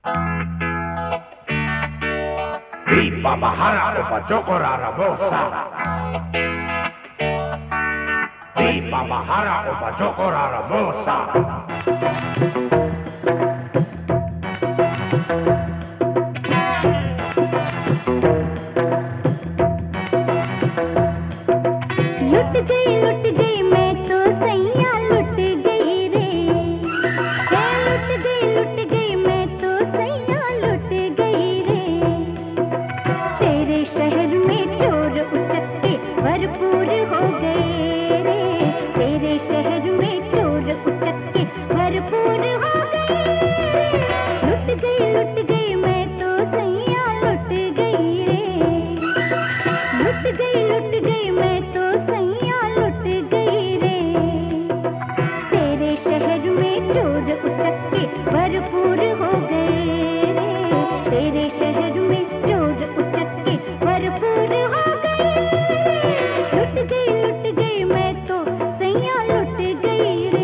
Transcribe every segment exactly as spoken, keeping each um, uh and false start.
Viva Bahara Opa Chokora Rabosa. Viva Bahara Opa Chokora Rabosa. लुट गई लुट गई मैं तो सैया लुट गई रे, लुट गई लुट गई मैं तो सैया लुट गई रे। तेरे शहर में चोर उचक्के भरपूर हो गए रे, तेरे शहर में चोर उचक्के भरपूर हो गए। लुट गई लुट गई मैं तो सैया लुट गई रे, लुट गई लुट गई मैं तो सैया लुट गई रे। तेरे शहर में चोर उचक्के भरपूर हो गए रे, तेरे शहर में चोर उचक्के भरपूर हो गए। लुट गई लुट गई मैं तो सैया लुट गई रे।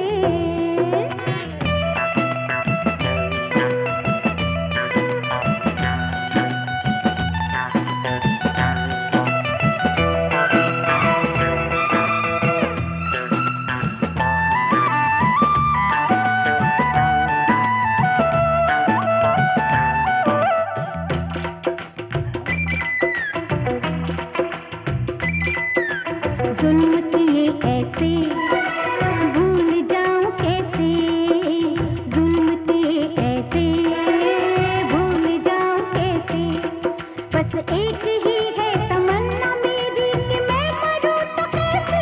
जुल्म किए ऐसे भूल जाऊं कैसे, जुल्म किए ऐसे भूल जाऊं कैसे। बस एक ही है तमन्ना मेरी कि मैं मरूं तो कैसे।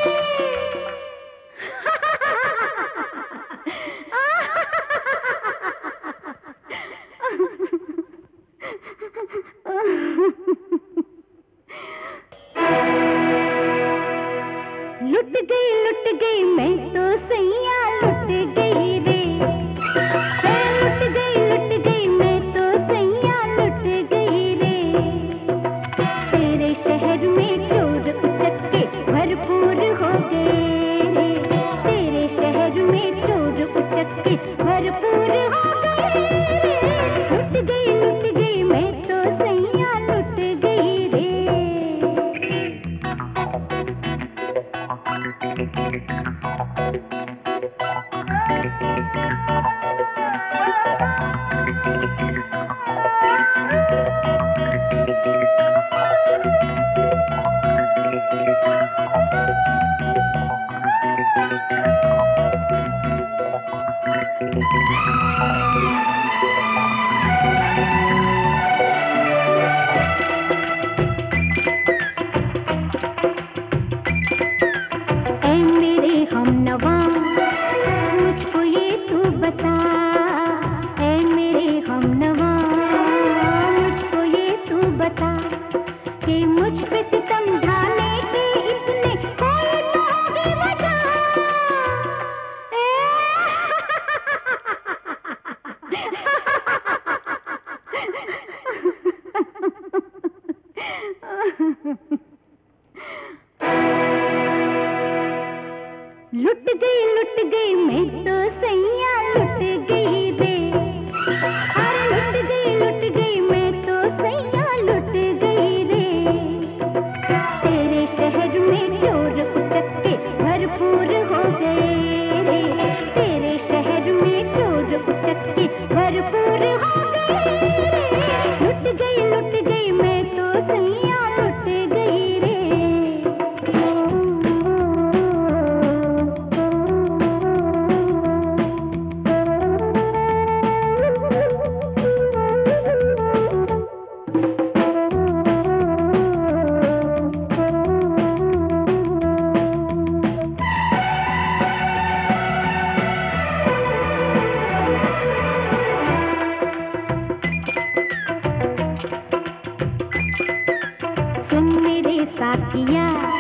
लुट गई लुट गई मैं तो सैया लुट गई रे, लुट गई लुट गई मैं तो सैया लुट गई रे। तेरे शहर में चोर उचक्के भरपूर हो गए रे, तेरे शहर में चोर उचक्के भरपूर हो गए। लुट गई लुट गई मैं तो सैया लुट गई रे। ऐ मेरे हमनवा मुझको ये तू बता, ऐ मेरे हमनवा मुझको ये तू बता कि मुझ पे सितम ढाने की इसने कोई तो होगी वजह। लुट गई लुट गई मैं तो सैया लुट गई रे, अरे लुट गई लुट गई मैं तो सैया लुट गई रे। तेरे शहर में चोर उचक्के भरपूर हो गए रे, तेरे शहर में चोर उचक्के भरपूर हो गए। लुट गई लुट गई मैं तो सैया लुट गई रे। सुन मेरे साथिया